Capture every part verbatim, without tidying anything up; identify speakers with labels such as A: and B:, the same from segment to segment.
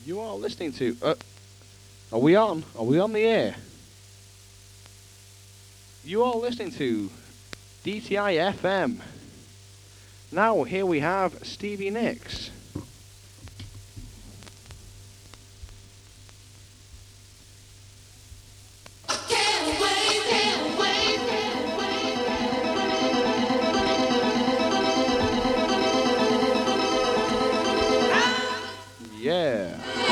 A: You are listening to... Uh, are we on? Are we on the air? You are listening to D T I F M. Now, here we have Stevie Nicks. Yeah.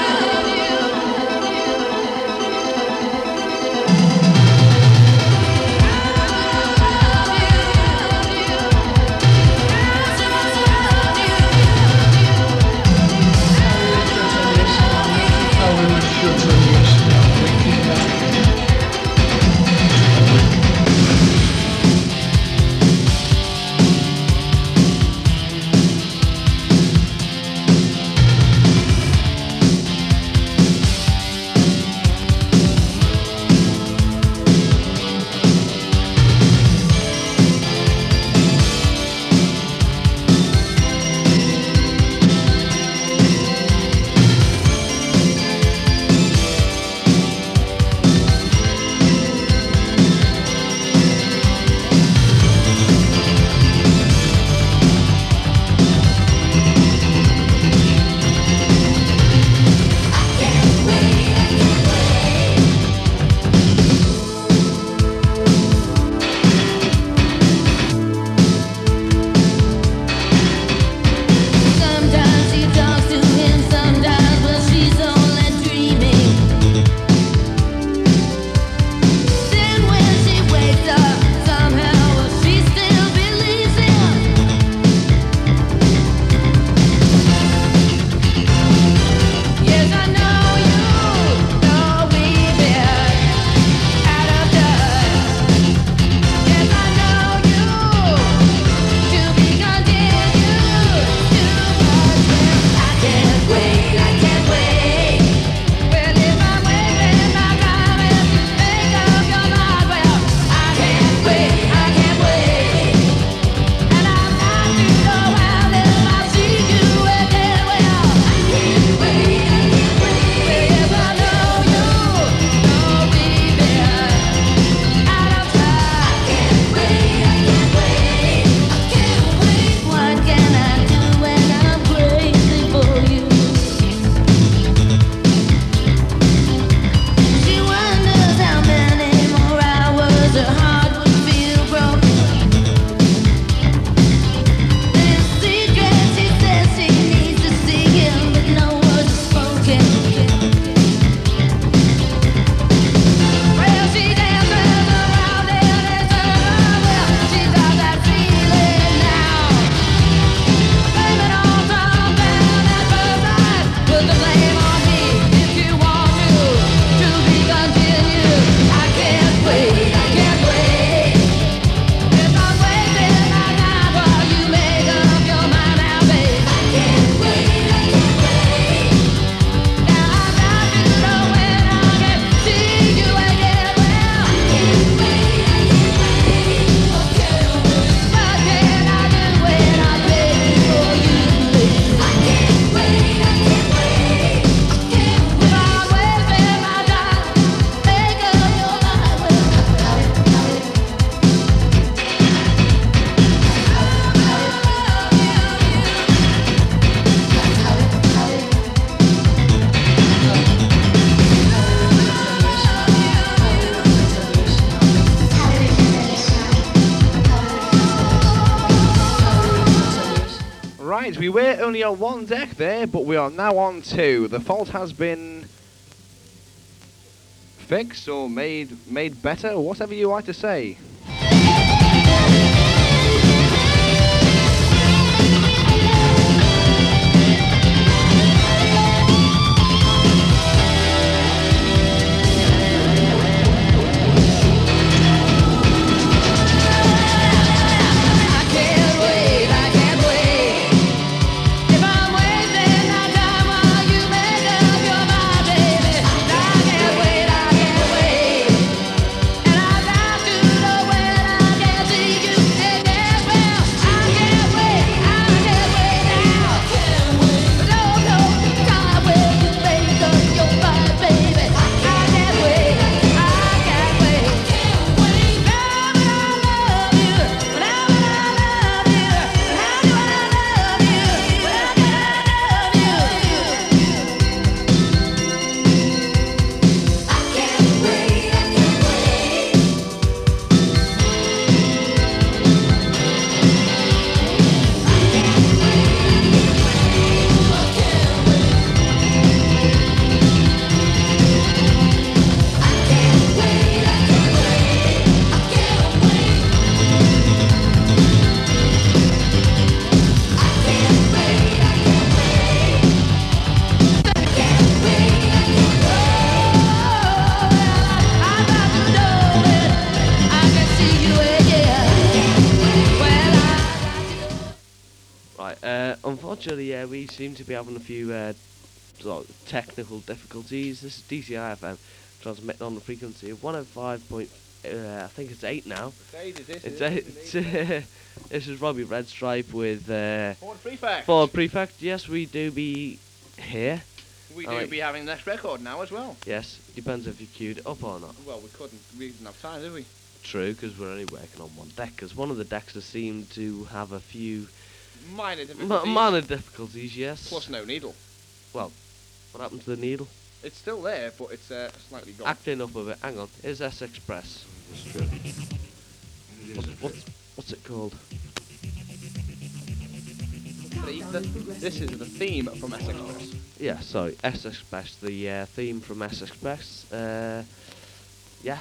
A: Right, we were only on one deck there, but we are now on two. The fault has been fixed or made made better, or whatever you like to say.
B: Wait, I can't wait. And I've got to know Actually, yeah, we seem to be having a few uh, sort of technical difficulties. This is D C I F M transmitting on the frequency of one oh five point. Uh, I think it's eight now.
A: It's eight, it is.
B: It's
A: it
B: eight.
A: is indeed.
B: This is Robbie Redstripe with uh,
A: Forward Prefect.
B: Forward Prefect. Yes, we do be here.
A: We do
B: Alright.
A: be having the next record now as well.
B: Yes, depends if you queued it up or not.
A: Well, we couldn't. We didn't have time, did we?
B: True, because we're only working on one deck. Because one of the decks has seemed to have a few
A: Minor
B: m-
A: difficulties.
B: minor difficulties. Yes.
A: Plus no needle.
B: What happened to the needle?
A: It's still there, but it's uh, slightly gone.
B: Acting up of it. Hang on. Is S Express? What's, what's what's it called?
A: The, the, this is the theme from S Express.
B: Yeah, sorry, S Express, the uh, theme from S Express. Uh, yeah.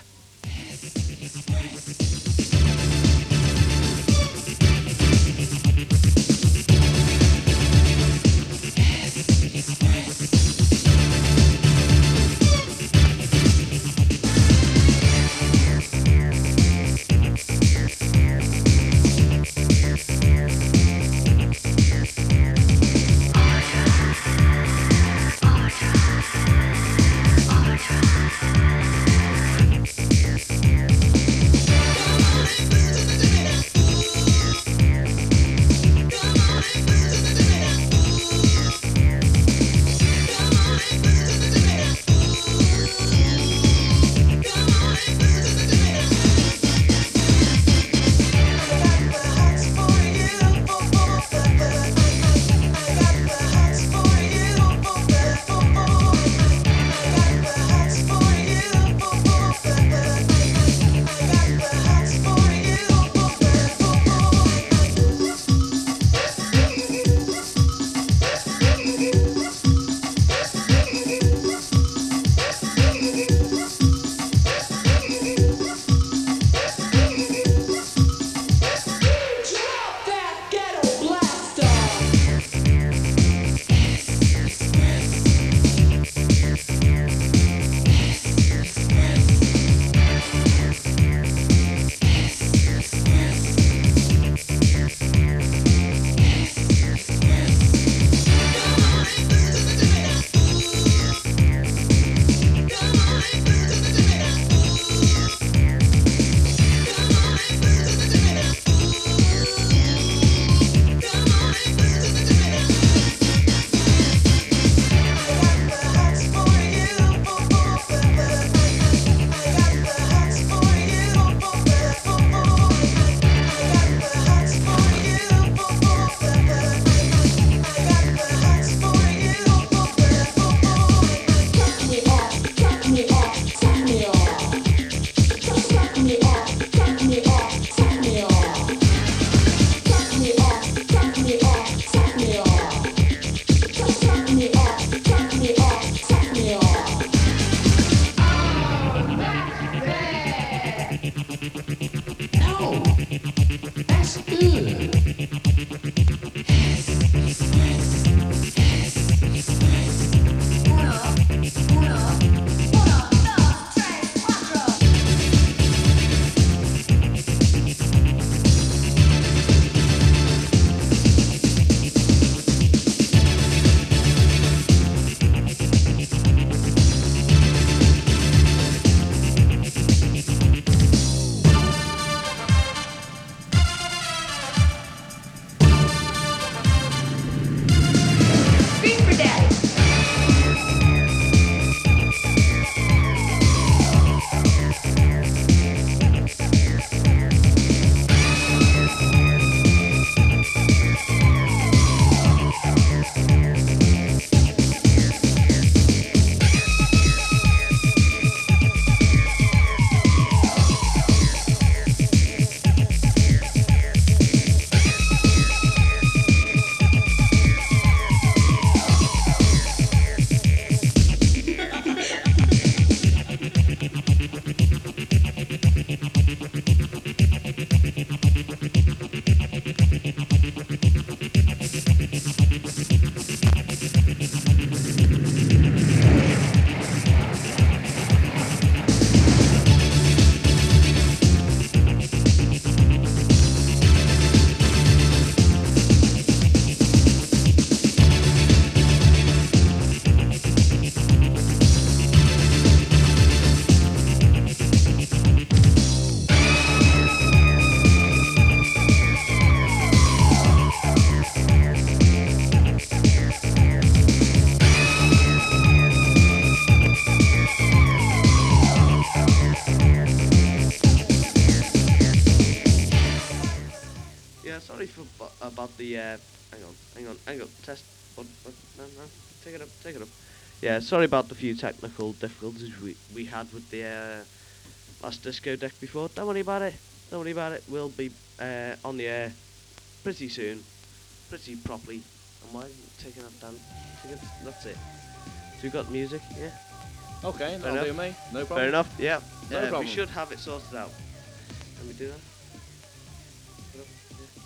B: about the. Uh, hang on, hang on, hang on. Test. What, what, no, no. Take it up. Take it up. Yeah, sorry about the few technical difficulties we we had with the uh, last disco deck before. Don't worry about it. Don't worry about it. We'll be uh, on the air pretty soon, pretty properly. And why are you taking that down? Taking, that's it. So we got music, yeah.
A: Okay,
B: Fair
A: that'll do
B: enough.
A: me. No problem.
B: Fair enough. Yeah.
A: No
B: Uh, we
A: problem.
B: should have it sorted out. Can we do that? Put up,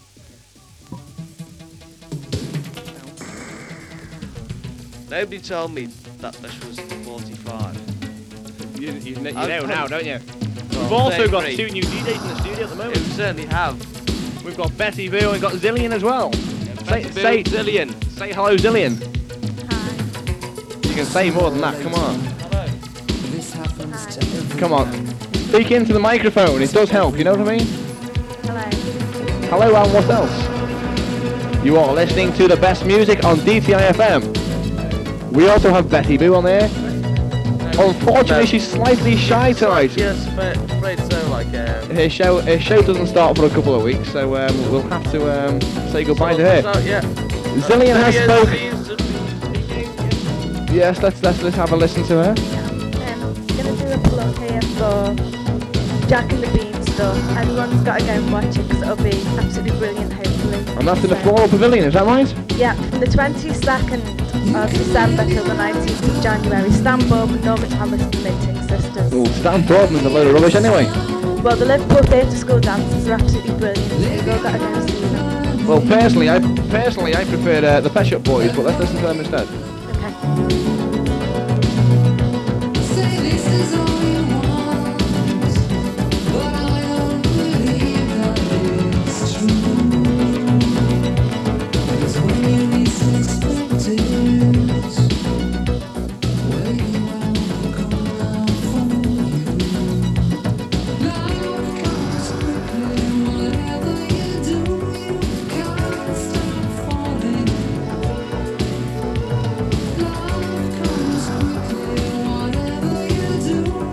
B: yeah. Nobody told me that this was forty-five.
A: You, you, kn- you
B: I've
A: know
B: come-
A: now, don't you?
B: Well,
A: We've also got
B: thirty-three.
A: two new D Js in the studio at the
B: Yeah,
A: moment.
B: we certainly have.
A: We've got Betty Boo and we've got Zillion as well. Say,
B: Betty Boo,
A: say,
B: Zillion.
A: say hello, Zillion.
C: Hi.
A: You can say more than that, come on.
C: Hi.
A: Come on. Speak into the microphone, it does help, you know what I mean?
C: Hello.
A: Hello, and what else? You are listening to the best music on D T I F M. We also have Betty Boo on there. Unfortunately, she's slightly shy tonight.
B: Yes, afraid so. Like, um,
A: Her show, her show doesn't start for a couple of weeks, so um, we'll have to um, say goodbye to her.
B: So, yeah.
A: Zillion has spoken.
B: spoken.
A: Yes, let's let's let's have a listen to her.
C: Um, I'm gonna do a plug here for Jack and the Beanstalk. Everyone's got to go and watch it because it'll be absolutely brilliant, hopefully.
A: And that's in the
C: So,
A: Floral Pavilion, is that right?
C: Yeah, from the twenty-second of December till the nineteenth of January. Stan Bourne, Norman Thomas and the Minting Sisters.
A: Oh, Stan Boardman's a load of rubbish anyway.
C: Well, the Liverpool Theatre School dances are absolutely brilliant. We've all got to go and see them.
A: Well, personally, I personally I prefer uh, the Pet Shop Boys, but let's listen to them instead.
C: Okay.
D: Say this is all you want, but I don't believe that it's true. 'Cause when you least expect it, waiting around will come around for you. Love comes quickly, whatever you do, you can't stop falling. Love comes quickly, whatever you do.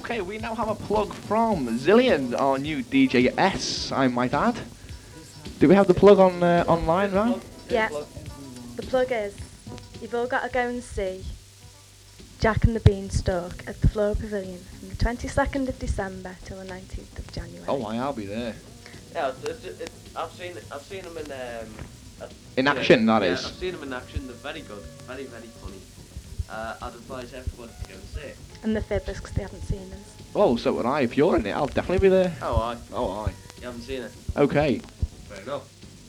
A: Okay, we now have a plug from Zillion, our new D J S, I might add. Do we have the plug on uh, online, right?
C: Yeah. The plug is, you've all got to go and see Jack and the Beanstalk at the Flora Pavilion from the twenty-second of December till the nineteenth of January.
A: Oh, I, I'll be there.
B: Yeah, it, it, it, I've seen it. I've seen them in um, uh,
A: In
B: yeah,
A: action, that
B: yeah,
A: is.
B: I've seen them in action. They're very good, very very funny. Uh, I'd advise everyone to go and see it.
C: And the Fibbers, because they haven't seen us.
A: Oh, so would I. If you're in it, I'll definitely be there.
B: Oh, I.
A: Oh, I.
B: You haven't seen it.
A: Okay.
B: Fair enough.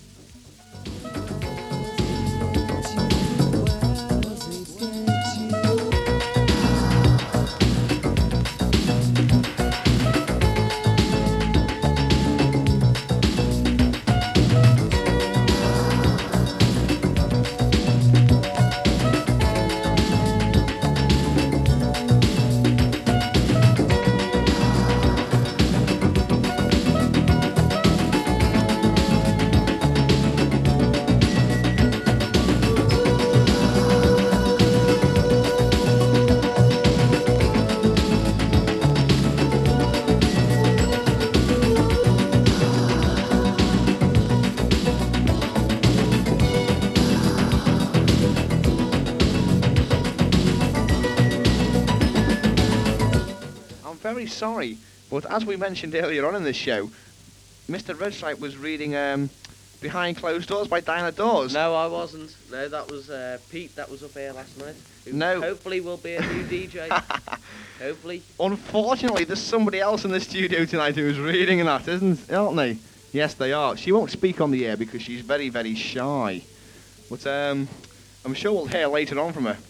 A: Very sorry, but as we mentioned earlier on in this show, Mister Redstripe was reading um, Behind Closed Doors by Diana Dawes.
B: No, I wasn't. No, that was uh, Pete that was up here last night. Who
A: No.
B: Hopefully will be a new D J. Hopefully.
A: Unfortunately, there's somebody else in the studio tonight who's reading that, isn't, aren't they? Yes, they are. She won't speak on the air because she's very, very shy. But um, I'm sure we'll hear later on from her.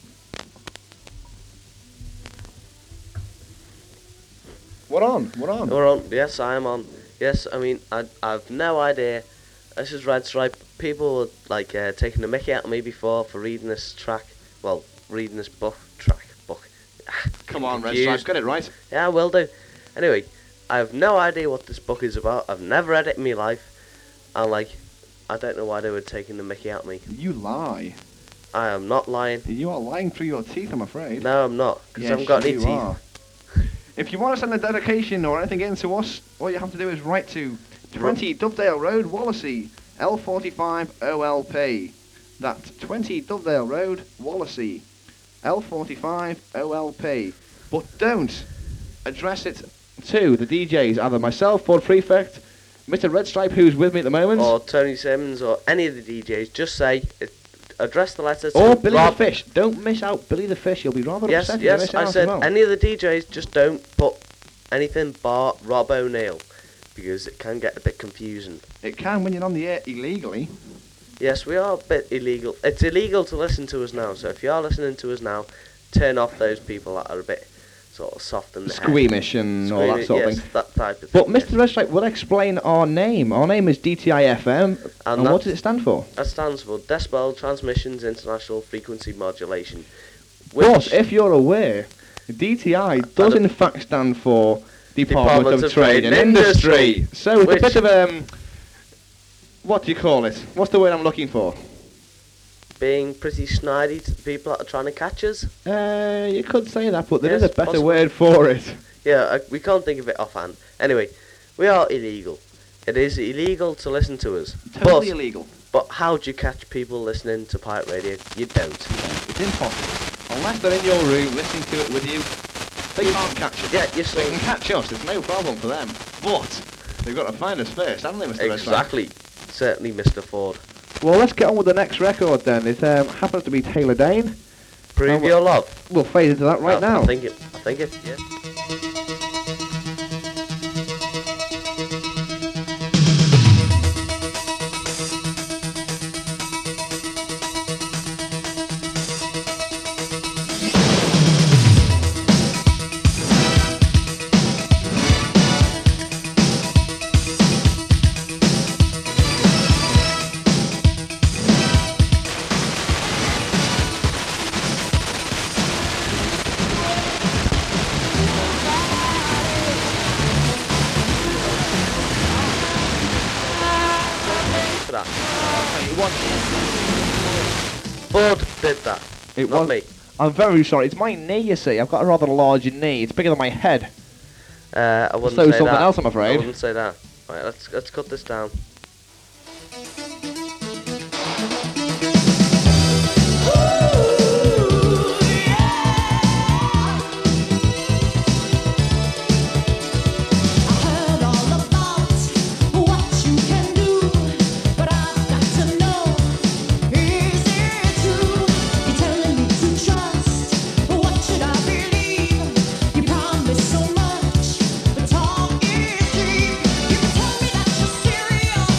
A: What on? What on?
B: We're on. Yes, I am on. Yes, I mean, I, I've no idea. This is Red Stripe. People were, like, uh, taking the mickey out of me before for reading this track. Well, reading this book. Track. Book.
A: Come on, Red
B: Confused.
A: Stripe, get it right.
B: Yeah, I will do. Anyway, I have no idea what this book is about. I've never read it in my life. And, like, I don't know why they were taking the mickey out of me.
A: You lie.
B: I am not lying.
A: You are lying through your teeth, I'm afraid.
B: No, I'm not. Because
A: Yes,
B: I haven't got any
A: you
B: teeth.
A: are. If you want to send a dedication or anything in to us, all you have to do is write to twenty Dovedale Road, Wallasey, L forty-five O L P. That's twenty Dovedale Road, Wallasey, L forty-five O L P. But don't address it to the D Js, either myself, Ford Prefect, Mister Redstripe, who's with me at the moment,
B: Or Tony Simmons or any of the D Js. Just say, it, address the letter to
A: or Billy
B: Rob.
A: the Fish. Don't miss out Billy the Fish. You'll be rather
B: Yes,
A: upset if you
B: yes,
A: miss
B: I
A: out
B: said
A: as well.
B: any of the D Js, just don't put anything bar Rob O'Neill, because it can get a bit confusing.
A: It can when you're on the air illegally.
B: Yes, we are a bit illegal. It's illegal to listen to us now, so if you are listening to us now, turn off those people that are a bit sort of soft in the head.
A: Squeamish and all that
B: Squeamish,
A: sort of
B: yes,
A: thing.
B: that type of
A: But
B: thing.
A: Mister Redstripe will explain our name. Our name is D T I F M, and,
B: that-
A: what does it stand for?
B: That stands for Decibel Transmissions International Frequency Modulation.
A: But if you're aware, D T I does
B: And-
A: in fact stand for Department,
B: Department
A: of,
B: of
A: Trade,
B: Trade
A: and
B: and
A: Industry.
B: Industry,
A: So it's
B: which-
A: a bit of um, what do you call it? What's the word I'm looking for?
B: being pretty snidey to the people that are trying to catch us.
A: Uh, you could say that, but there is
B: Yes,
A: a better
B: possible.
A: word for it.
B: Yeah, I, we can't think of it offhand. Anyway, we are illegal. It is illegal to listen to us.
A: Totally
B: but,
A: illegal.
B: but how do you catch people listening to pirate radio? You don't.
A: It's impossible. Unless they're in your room listening to it with you, they can't catch it.
B: Yeah, you
A: They
B: saw
A: can catch us, it's no problem for them. But they've got to find us first, haven't they, Mister Redstripe?
B: Exactly. Certainly, Mister Ford.
A: Well, let's get on with the next record then. It um, happens to be Taylor Dane.
B: Prove
A: Oh,
B: your love.
A: We'll fade into that right
B: I,
A: now.
B: I think it. I think it. Yeah. For that. Ford did that.
A: It
B: Not
A: was-
B: me.
A: I'm very sorry. It's my knee, you see. I've got a rather large knee. It's bigger than my head.
B: Uh, I wouldn't
A: So
B: say
A: something
B: that.
A: else, I'm
B: I
A: afraid.
B: wouldn't say that. Right, let's let's cut this down.
D: Heard all about what you can do, but I've got to know, is it true? You're telling me to trust, what should I believe? You promise so much, but talk is cheap. You can tell me that you're serious,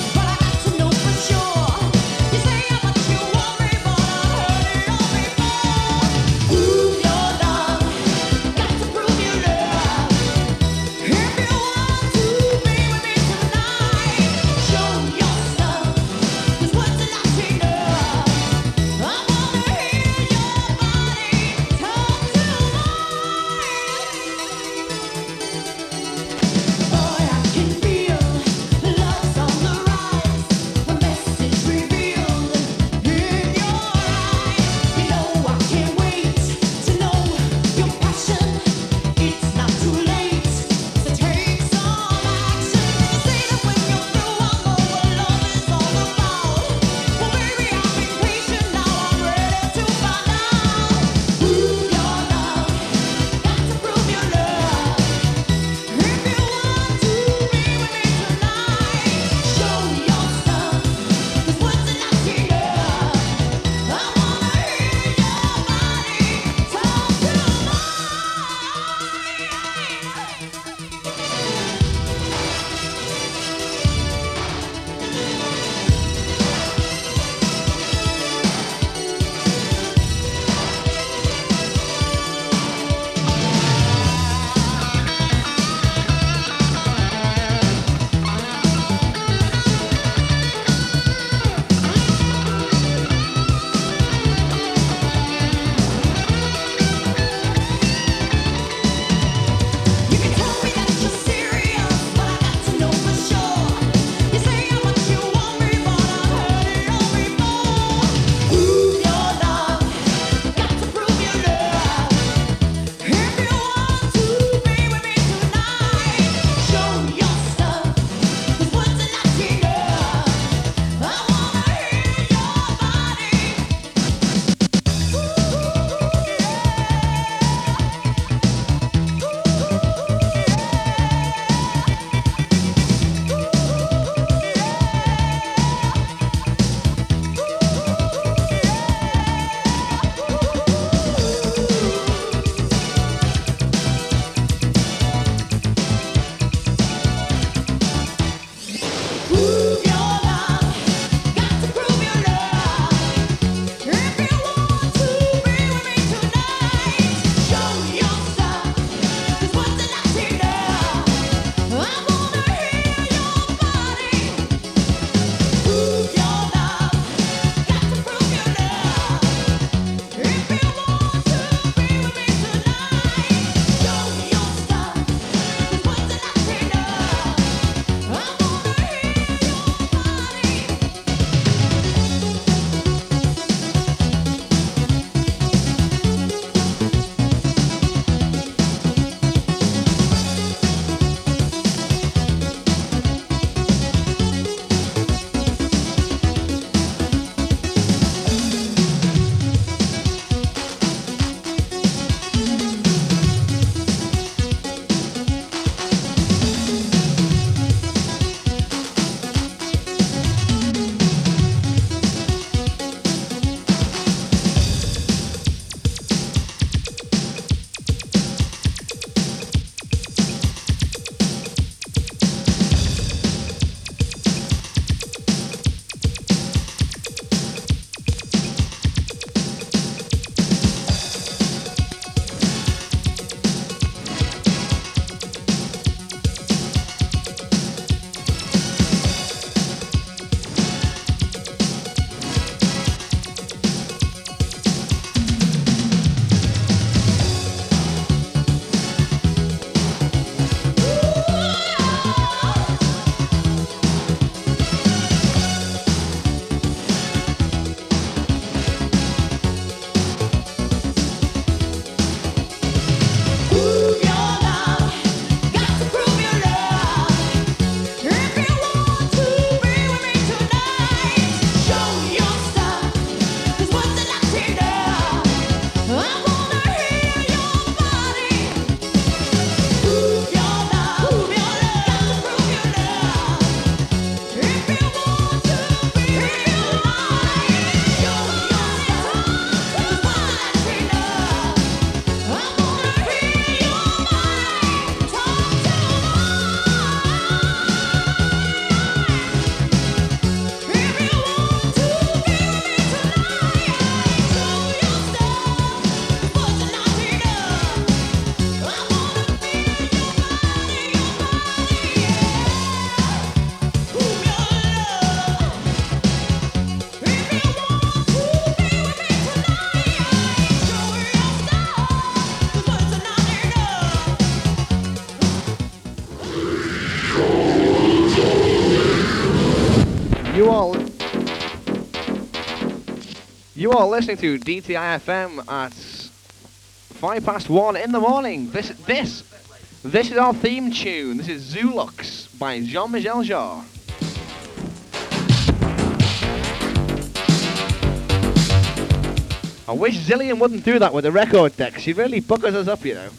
A: You are listening to D T I F M at five past one in the morning. This, this, this is our theme tune. This is Zulux by Jean-Michel Jarre. I wish Zillion wouldn't do that with the record deck. She really buggers us up, you know.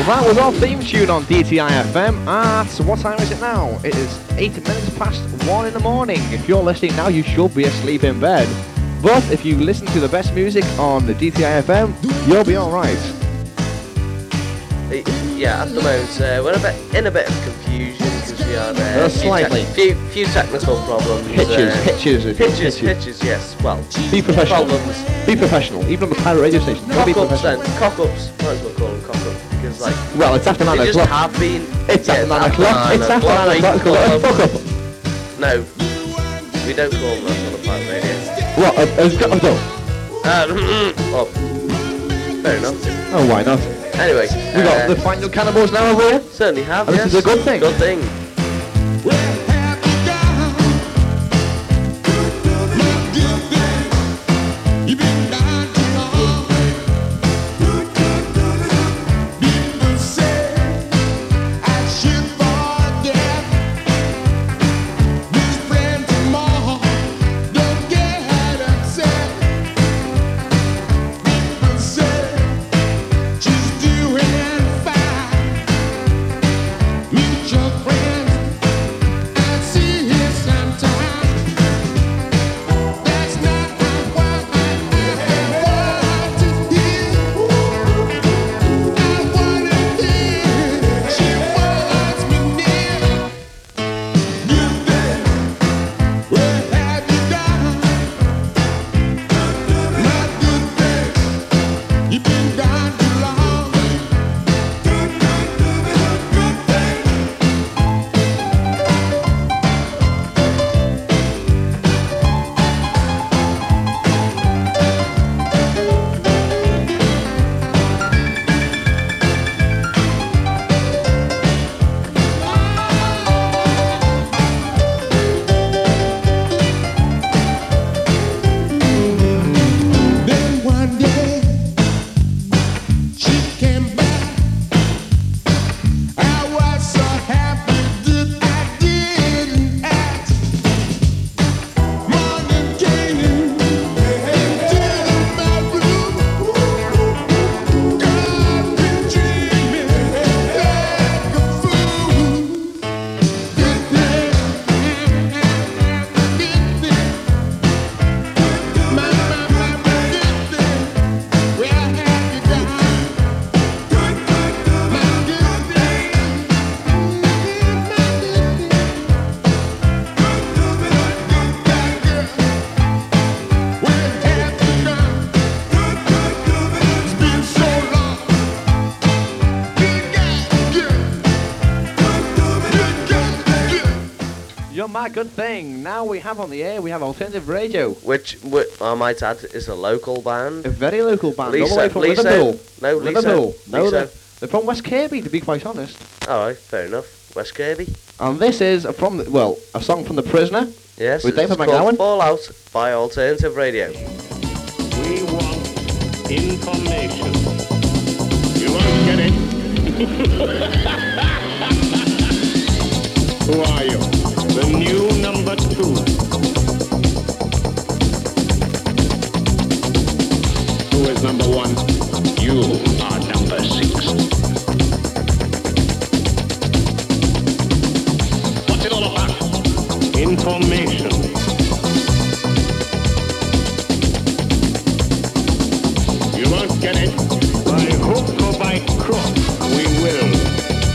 A: That was our theme tune on D T I F M at, what time is it now? It is eight minutes past one in the morning. If you're listening now, you should be asleep in bed. But if you listen to the best music on the D T I F M, you'll be alright.
B: Yeah, at the moment uh, we're a bit in a bit of confusion because we had uh,
A: Uh,
B: few
A: slightly.
B: few, few technical problems.
A: Pitches,
B: uh,
A: pitches, if you-
B: pitches,
A: pitches.
B: pitches. Yes. Well,
A: Be professional.
B: problems.
A: Be professional. Even on the pirate radio station. Be
B: Cock ups then.
A: professional.
B: Cock ups. Might as well call them cock ups because like
A: Well, it's after nine
B: they just
A: o'clock.
B: have been.
A: It's
B: yeah,
A: after nine o'clock. It's after nine
B: we
A: o'clock.
B: call them-
A: Fuck up.
B: No, we don't call them that on the pirate radio.
A: What? Uh, uh, oh, no.
B: Uh, oh, fair enough.
A: Oh, why not?
B: Anyway,
A: We got
B: uh,
A: the final cannibals now over here.
B: certainly have.
A: And
B: yes.
A: this is a good thing.
B: Good thing.
A: You're my good thing. Now we have on the air, we have alternative radio.
B: Which, which I might add is a local band.
A: A very local band, all the
B: Lisa,
A: way from
B: Lisa.
A: Liverpool.
B: No, Lisa.
A: Liverpool. No,
B: Lisa.
A: they're, they're from West Kirby, to be quite honest.
B: Alright, fair enough. West Kirby.
A: And this is from, the, well, a song from The Prisoner.
B: Yes,
A: With
B: it's
A: David
B: called
A: McGowan.
B: Fallout by Alternative Radio.
E: We want information. You won't get it. Who are you? The new number two. Who is number one? You are number six. What's it all about? Information. You won't get it. By hook or by crook, we will.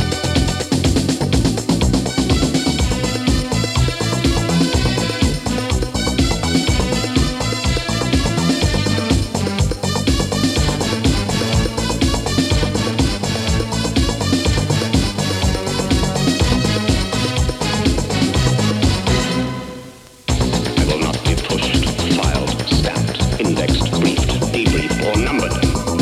E: I will not be pushed, filed, stamped, indexed, briefed, debriefed, or numbered.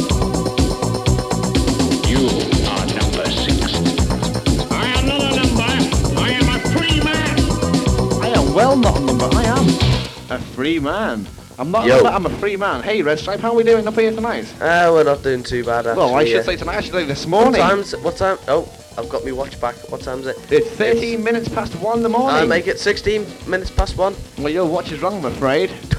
E: You are number six. I am not a number. I am a free man.
A: I am well not a number, I am a free man. I'm not a
B: Yo.
A: number, I'm a free man. Hey, Red Stripe, how are we doing up here tonight?
B: Ah, we're not doing too bad actually.
A: Well, I should
B: uh,
A: say tonight, I should say this
B: What
A: morning.
B: time's, what time? Oh, I've got me watch back. What time is it?
A: It's thirteen minutes past one in the morning.
B: I make it sixteen minutes past one.
A: Well, your watch is wrong, I'm afraid.
B: Tough.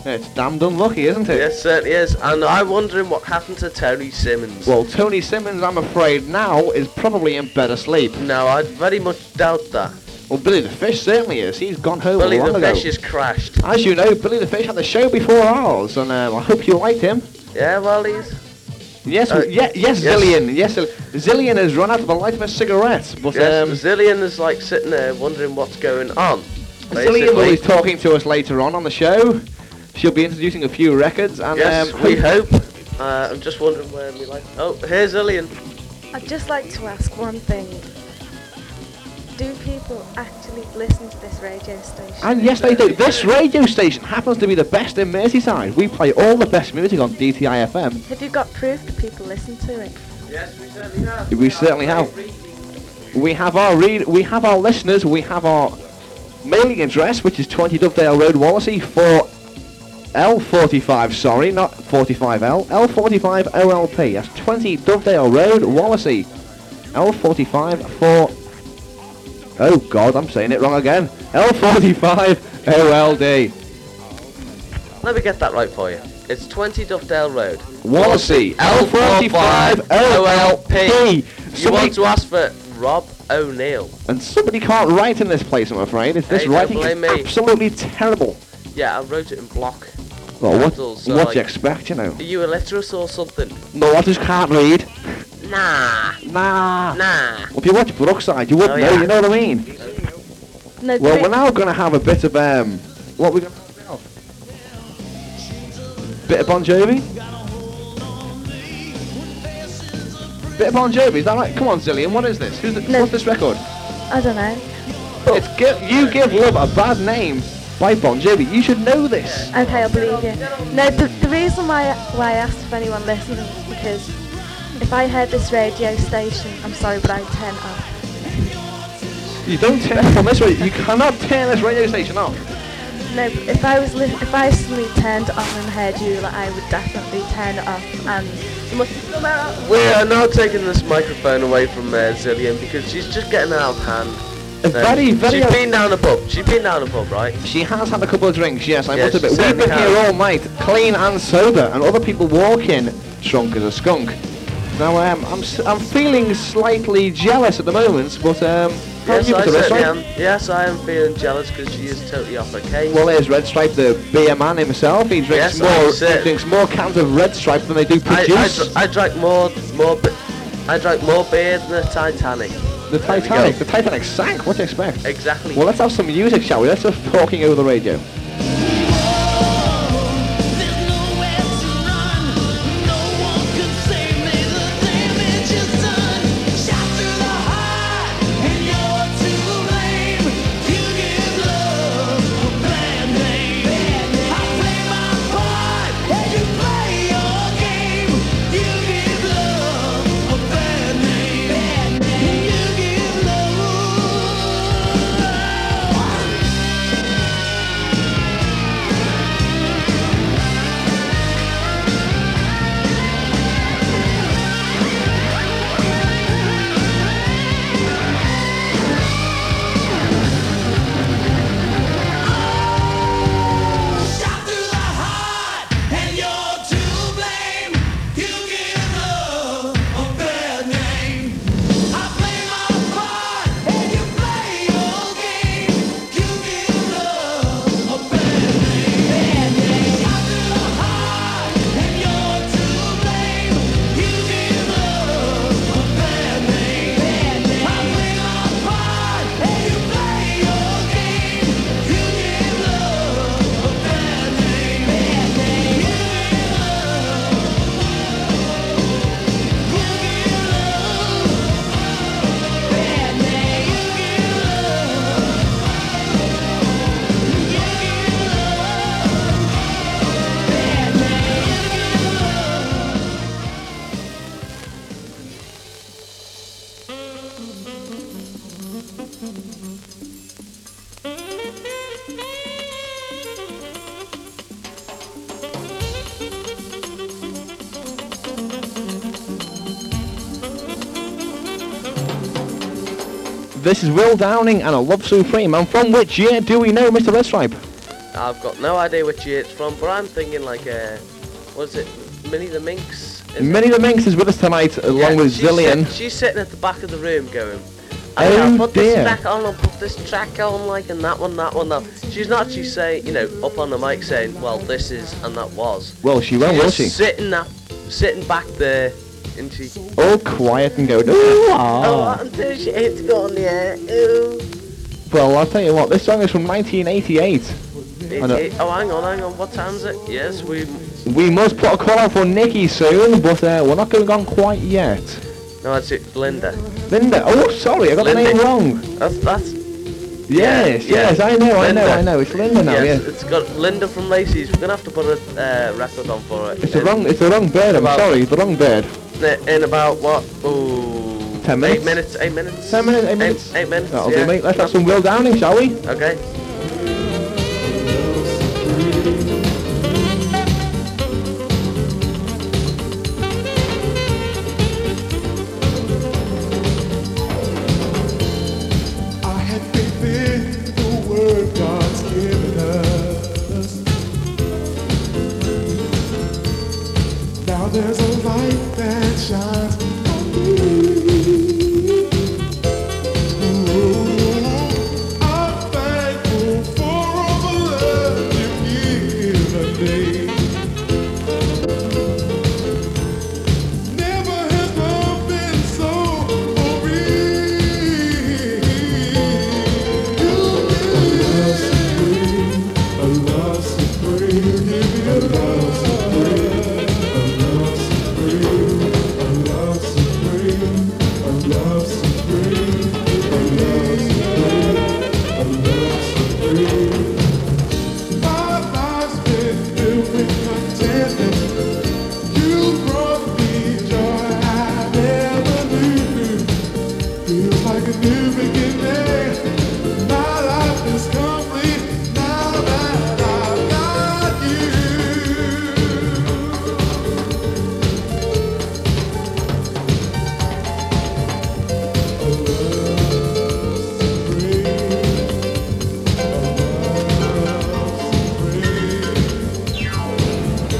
A: It's damned unlucky, isn't it?
B: Yes, certainly is. And I'm wondering what happened to Tony Simmons.
A: Well, Tony Simmons, I'm afraid, now is probably in bed asleep.
B: No, I very much doubt that.
A: Well, Billy the Fish certainly is. He's gone home
B: Billy
A: a long
B: the
A: ago.
B: Fish has crashed.
A: As you know, Billy the Fish had the show before ours, and um, I hope you liked him.
B: Yeah, well, he's...
A: Yes,
B: Uh,
A: we- yeah, yes,
B: yes.
A: Zillion. Yes, Zill- Zillion has run out of the light of a cigarette, but
B: Yes,
A: um,
B: Zillion is like sitting there wondering what's going on.
A: Zillion will
B: basically.
A: be talking to us later on on the show. She'll be introducing a few records, and
B: Yes,
A: um,
B: we hope. Uh, I'm just wondering where we like... Oh, here's Zillion.
C: I'd just like to ask one thing. Do people actually listen to this radio station?
A: And yes, they do. This radio station happens to be the best in Merseyside. We play all the best music on D T I F M.
C: Have you got proof that people listen to it?
B: Yes, we certainly have.
A: We certainly have. We have our read. We have our listeners. We have our mailing address, which is twenty Dovedale Road, Wallasey, for L forty-five. Sorry, not forty-five L. L forty-five O L P. That's twenty Dovedale Road, Wallasey. L forty-five for. Oh God, I'm saying it wrong again. L forty-five O L D.
B: Let me get that right for you. It's twenty Dovedale Road.
A: Wallasey. L forty-five O L P.
B: You want to ask for Rob O'Neill.
A: And somebody can't write in this place, I'm afraid. It's, this
B: Hey, don't
A: writing is
B: blame me.
A: absolutely terrible.
B: Yeah, I wrote it in block.
A: Well, what,
B: Capitals, so
A: what
B: like-
A: do you expect, you know?
B: Are you illiterate or something?
A: No, I just can't read.
B: Nah.
A: Nah.
B: Nah.
A: Well, if you watch Brookside, you would
B: Oh,
A: know,
B: yeah.
A: you know what I mean?
C: No,
A: Well,
C: the
A: we're
C: re-
A: now going to have a bit of, um, what are we going to have now? Bit of Bon Jovi? Bit of Bon Jovi, is that right? Come on, Zillion, what is this? Who's the,
C: No.
A: What's this record?
C: I don't know.
A: It's gi- You Give Love a Bad Name by Bon Jovi. You should know this.
C: Okay, I'll believe you. No, the, the reason why I, why I asked if anyone listened is because if I heard this radio station, I'm sorry, but I'd turn it off.
A: You don't turn it on this radio. You cannot turn this radio station off.
C: No, but if I was li- if I suddenly turned it on and heard you, like, I would definitely turn it off. And you must have done that.
B: We are now taking this microphone away from uh, Zillion because she's just getting out of hand.
A: A very, very...
B: She's been down a pub. She's been down a pub, right?
A: She has had a couple of drinks, yes, I
B: Yes,
A: must admit.
B: she
A: We've
B: certainly
A: been here
B: has.
A: all night, clean and sober, and other people walk in drunk as a skunk. Now, um, I'm s- I'm feeling slightly jealous at the moment, but um, how
B: Yes,
A: are you,
B: I
A: Mister Red
B: certainly
A: Stripe?
B: am. Yes, I am feeling jealous because she is totally off her case.
A: Well, there's Red Stripe, the beer man himself. He drinks
B: Yes,
A: more.
B: that's
A: He
B: it.
A: drinks more cans of Red Stripe than they do
B: I, I,
A: produce.
B: dr- I drank more, more, bi- I drank more beer than the Titanic.
A: the
B: There we
A: Titanic,
B: go.
A: the Titanic sank. What do you expect?
B: Exactly.
A: Well, let's have some music, shall we? Let's just talking over the radio.
D: There's nowhere to run. No one can save me. The damage is done. Shot through the heart, and you're to blame. You give love a bad name. I play my part, and you play your game. You give love a bad name. You give love. Shot through the heart, and you're to blame. You give love a bad name. I play my part, and you play your game. You give love a bad name. Shot through the heart, and you're to blame. You give love a bad name. I play my part, and you play your game. You give love a bad name. You give love. You give love. Bad name. You give love. You give love. Bad name. You give love.
A: This is Will Downing and a Love Supreme. And from which year do we know, Mister Red Stripe?
B: I've got no idea which year it's from, but I'm thinking like, uh, what's it, Minnie the Minx? Is it?
A: Minnie the Minx is with us tonight, along
B: Yeah,
A: with
B: she's
A: Zillion.
B: sit- she's sitting at the back of the room going,
A: Oh,
B: I'll put
A: dear.
B: this track on, I'll put this track on, like, and that one, that one, that. She's not actually saying, you know, up on the mic saying, well, this is, and that was.
A: Well, she won't, will
B: Just
A: she?
B: Sitting up, sitting back there, and she,
A: All quiet and going, ooh,
B: oh,
A: ah.
B: until she hits go on the air, ooh.
A: Well, I'll tell you what, this song is from nineteen eighty-eight.
B: It,
A: I know.
B: it, oh, hang on, hang on, what time's it? Yes, we,
A: We must put a call out for Nikki soon, but uh, we're not going on quite yet.
B: no, it's it, Linda.
A: Linda, oh, sorry, I got the
B: Linda.
A: name wrong.
B: That's, that's,
A: Yes,
B: yeah.
A: yes, I know, I know,
B: Linda.
A: I know. It's Linda now,
B: yes,
A: yeah.
B: it's got Linda from Lacey's. We're gonna have to put a uh, record on for it.
A: It's the
B: in-
A: wrong, it's the wrong bird. I'm
B: About-
A: sorry, the wrong bird.
B: In about what? Ooh,
A: Ten minutes?
B: Eight minutes. Eight minutes.
A: Ten minutes, eight minutes.
B: Eight, eight minutes.
A: That'll
B: yeah.
A: do, mate. Let's have some Will Downing, shall we?
B: Okay.
F: I had faith in the word God's given us. Now there's a light that shines on me. Ooh, I'm thankful for all the love you've given me. Never has love been so for me. A love supreme, give me a love supreme, a love supreme, a love supreme, a love supreme, a love supreme, a love supreme. My life's been filled with contentment. You brought me joy I never knew. Feels like a new beginning. My life is complete now that I've got you. A love supreme, a love supreme.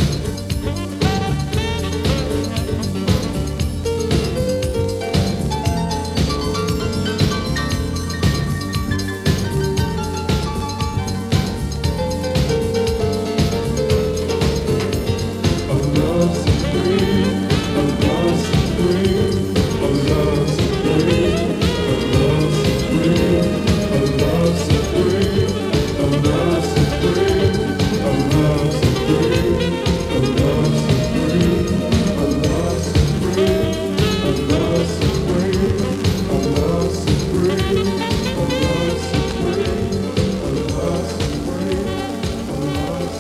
F: A love supreme, a love supreme, a love supreme, a love supreme, a love supreme, a love supreme, a love supreme, a love supreme, a love supreme, a love supreme, a love supreme, a love supreme, a love supreme, a love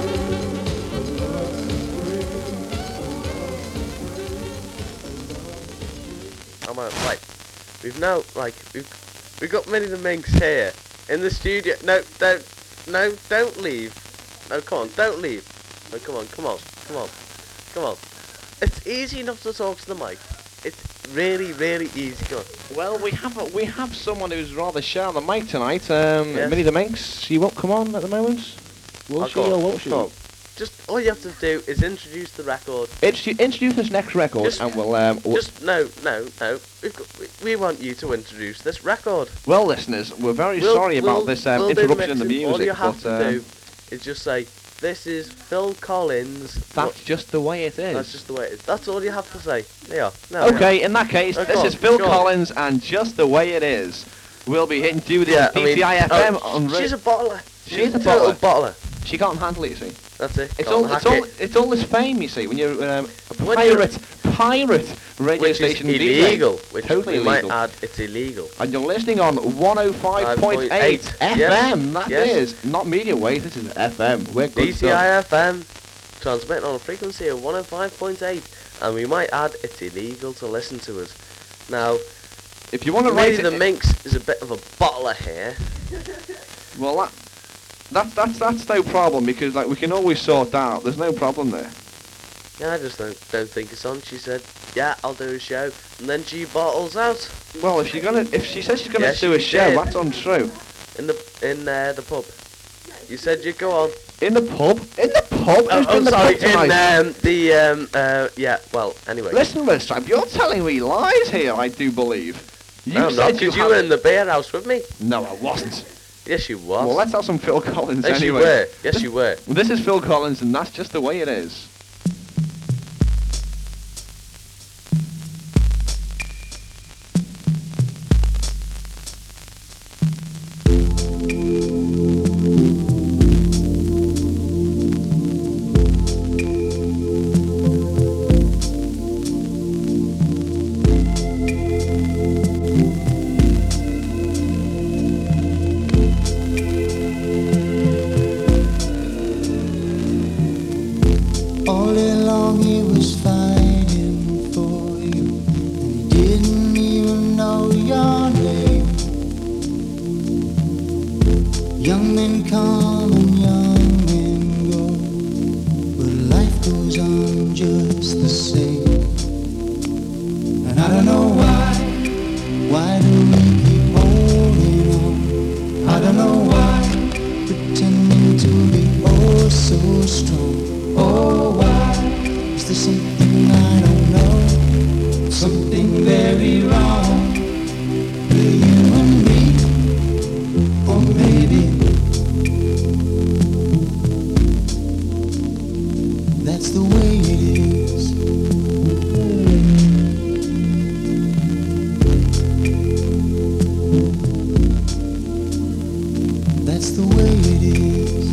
B: I'm out. Right. We've now like we've we've got Minnie the Minx here in the studio. No, don't, no, don't leave. No, come on, don't leave. No, come on, come on, come on, come on. It's easy enough to talk to the mic. It's really, really easy. Come on.
A: Well, we have a, we have someone who's rather shy on the mic tonight. Um,
B: Yes.
A: Minnie the Minx. She won't come on at the moment. Will
B: I'll
A: she
B: go on.
A: or won't she?
B: Come on. Just all you have to do is introduce the record.
A: Introduce, introduce this next record,
B: Just-
A: and we'll um. w-
B: Just no, no, no. We've got, we, we want you to introduce this record.
A: well, listeners, we're very
B: We'll-
A: sorry about
B: we'll-
A: this um,
B: we'll do
A: interruption in the
B: mixing.
A: music,
B: All you have
A: but
B: to
A: um,
B: do is just say, "This is Phil Collins."
A: that's just the way it is.
B: That's just the way it is. That's all you have to say. Yeah. No.
A: Okay, in that case,
B: Oh,
A: this
B: go
A: is
B: on,
A: Phil
B: go on.
A: Collins, and just the way it is. We'll be hitting you with
B: Yeah.
A: the
B: I mean,
A: D T I F M
B: oh,
A: on. ra-
B: she's a bottler.
A: She's a
B: total
A: bottler.
B: bottler.
A: She can't handle it, you see.
B: That's it.
A: It's
B: Can't
A: all,
B: hack
A: it's all,
B: it.
A: it's all this fame, you see, when you're um, a
B: When you're-
A: pirate, pirate radio
B: Which is
A: station D J.
B: illegal. Which
A: Totally
B: we might
A: illegal.
B: add, it's illegal.
A: And you're listening on one oh five point eight F M.
B: Yes,
A: That
B: yes.
A: is not medium wave. This is F M. We're good
B: D T I
A: stuff.
B: F M transmitting on a frequency of one oh five point eight, and we might add, it's illegal to listen to us. Now,
A: If you want to write
B: Minnie the
A: it,
B: Minx is a bit of a bottler here.
A: well, that, that that's that's no problem because like we can always sort that out. There's no problem there.
B: Yeah, I just don't don't think it's on. She said, "Yeah, I'll do a show," and then she bottles out
A: Well, if she's gonna, if she says she's gonna
B: Yeah,
A: do a
B: she
A: show,
B: did.
A: that's untrue.
B: in the in uh, the pub. You said you'd go on.
A: In the pub? In the pub?
B: Oh,
A: Who's
B: oh
A: in the
B: sorry,
A: pub tonight?
B: in um, the, um, uh, yeah, well, anyway.
A: Listen, Red Stripe, you're telling me lies here, I do believe. You
B: no, I'm
A: said
B: not,
A: you
B: because you
A: had-
B: were in the beer house with me.
A: No, I wasn't.
B: Yes, you was.
A: Well, let's have some Phil Collins
B: yes,
A: anyway.
B: you were. Yes, you were.
A: This is Phil Collins, and that's just the way it is.
G: All day long he was fighting for you, and he didn't even know your name. Young men come and young men go, but life goes on just the same. And I don't know why, why do we keep holding on? I don't know why, pretending to be oh so strong. Oh, why is there something I don't know? Something very wrong with you and me, or maybe that's the way it is. That's the way it is.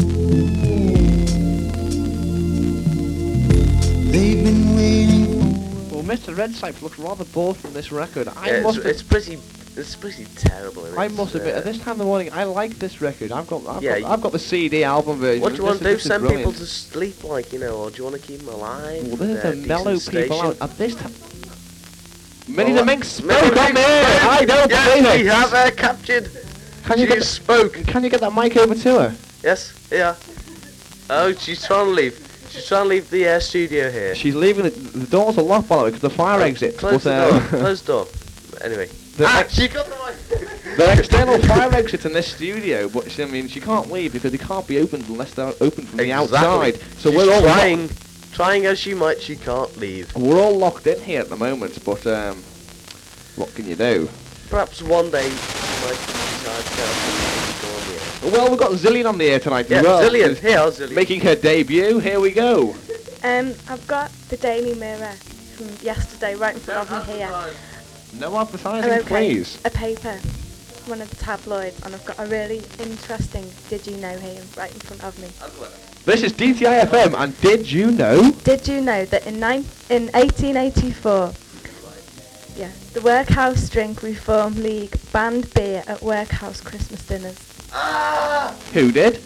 G: They've been waiting.
A: Well, Mister Red Stripe looks rather bored from this record. I
B: Yeah, it's,
A: must
B: it's pretty, it's pretty terrible. Isn't
A: I
B: it?
A: must admit,
B: Uh,
A: at this time in the morning, I like this record. I've got, I've,
B: Yeah,
A: got, I've got the C D album version.
B: What do you want to
A: This
B: do?
A: is- this is
B: Send people
A: brilliant.
B: to sleep, like, you know, or do you want to keep them alive?
A: Well, this is
B: Uh,
A: to
B: decent
A: mellow people
B: station?
A: out at this time. Minnie
B: Well,
A: the Mink
B: Minnie
A: spoke
B: the
A: on
B: Mink
A: there.
B: spoke.
A: I don't
B: Yes,
A: believe
B: we
A: it.
B: have her captured.
A: Can you
B: She
A: get the,
B: spoke.
A: Can you get that mic over to her?
B: Yes, yeah. Oh, she's trying to leave. She's trying to leave the uh, studio here.
A: She's leaving. The, the doors are locked, by the way, because the fire exit.
B: Close
A: but,
B: the
A: uh,
B: door. Close the door. Anyway.
A: The
B: ah,
A: ex-
B: she got the mic.
A: There are external fire exits in this studio, but she, I mean, she can't leave because they can't be opened unless they're opened from the
B: Exactly.
A: outside. So
B: She's
A: we're all
B: trying,
A: locked,
B: trying as she might, she can't leave.
A: we're all locked in here at the moment. But um, what can you do?
B: Perhaps one day she might decide to go on the air.
A: Well, we've got Zillion on the air tonight
B: Yeah,
A: as well.
B: Zillion.
A: She's
B: Here, Zillion.
A: making her debut. Here we go.
C: Um, I've got the Daily Mirror from yesterday right in front of me here.
A: No advertising,
C: Oh, okay.
A: please.
C: A paper, one of the tabloids, and I've got a really interesting Did You Know here right in front of me.
A: This is D T I F M, and did you know?
C: Did you know that in nine, in eighteen eighty-four, yeah, the Workhouse Drink Reform League banned beer at workhouse Christmas dinners?
A: Who did?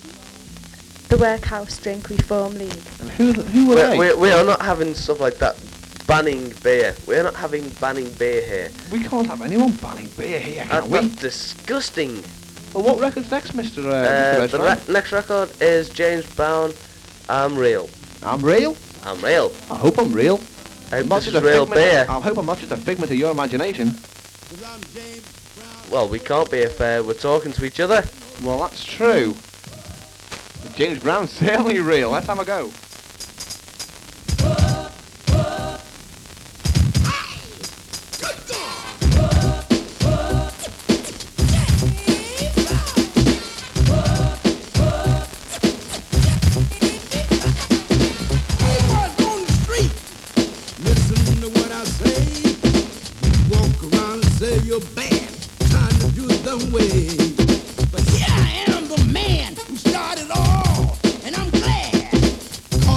C: The Workhouse Drink Reform League.
A: And who who were
B: We're,
A: they?
B: we're, we are not having stuff like that. Banning beer. We're not having banning beer here.
A: We can't have anyone banning beer here,
B: That,
A: can we?
B: that's disgusting.
A: Well, what record's next, Mister Uh,
B: Uh,
A: Mister
B: the
A: Redfern?
B: re- next record is James Brown. I'm real.
A: I'm real.
B: I'm real.
A: I hope I'm real.
B: I hope
A: Not
B: this
A: just
B: is
A: a
B: real
A: figment-
B: beer.
A: I hope I'm not just a figment of your imagination.
B: Well, we can't be if uh, we're talking to each other.
A: Well, that's true. James Brown's certainly real. Let's have a go.
F: Walk on the street, listen to what I say. Walk around and say you're bad, trying to do it the way. But here I am, the man who started all, and I'm glad.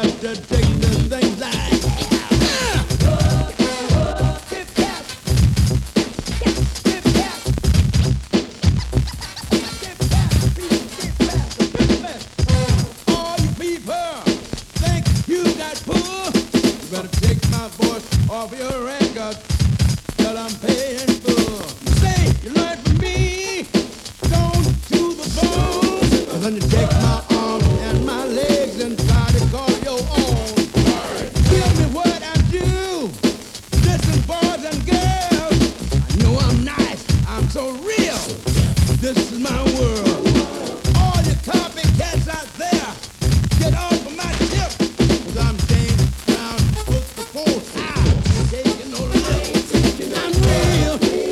F: enough to take the things I all you people think you got pull. You better take my voice off your record till I'm paying full. You say you learn from me, don't do the bone. And then you take my arms and my legs and try to call your own. Give me what I do. Listen, boys and girls. I know I'm nice, I'm so real. This is my world. All you copycats out there, get off of my tip. Cause I'm James Brown, book the full time. Taking no less. I'm real.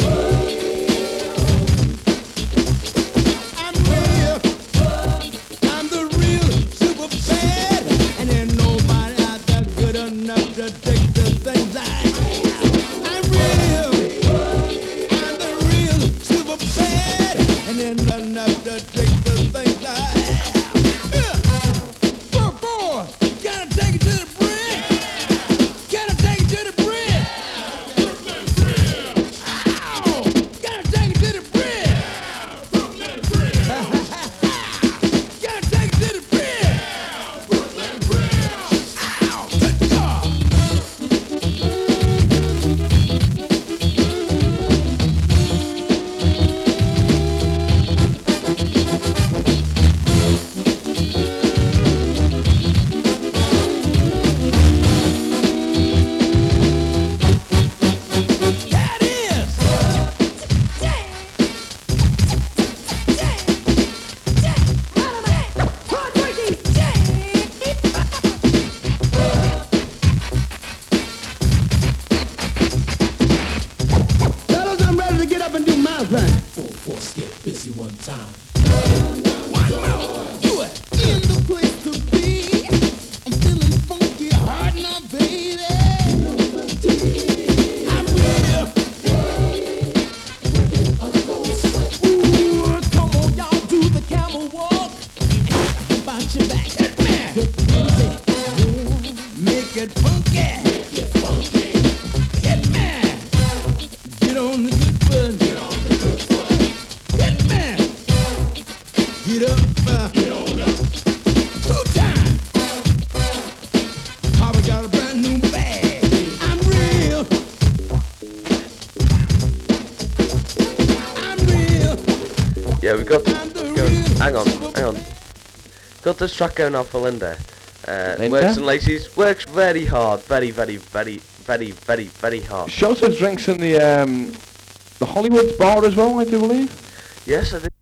F: I'm real. I'm the real super bad. And ain't nobody out there good enough to take the things I have. I'm real. I'm the real super bad. And ain't nothing enough to take the things I have. Yeah. Boy, boy, gotta take it to the bridge. Gotta take it to the bridge. Ow! Gotta take it to the bridge. Gotta take it to the bridge. Ow! Good God! That is. Fellas, I'm ready to get up and do my thing. Four, four, get busy one time. One more. Do it. In the place to be. I'm feeling funky, hard now, baby. I'm real. Ooh, come on, y'all, do the camel walk. And about your back. Hit me. Make it funky. Make it funky. Hit me. Get on the good foot. Get on the good foot. Hit me. Get up. Uh, Get on up. Two time. Papa got a brand new bag. I'm real. I'm real.
B: Yeah, we got.
F: I'm the
B: Go,
F: real.
B: hang on,
F: super
B: hang on. Got this track going on for Linda. Uh,
A: Linda?
B: Works and Lacey's. Works very hard. Very, very, very, very, very, very hard.
A: Shelter drinks in the um, the Hollywood bar as well, I do believe.
B: Yes, I think.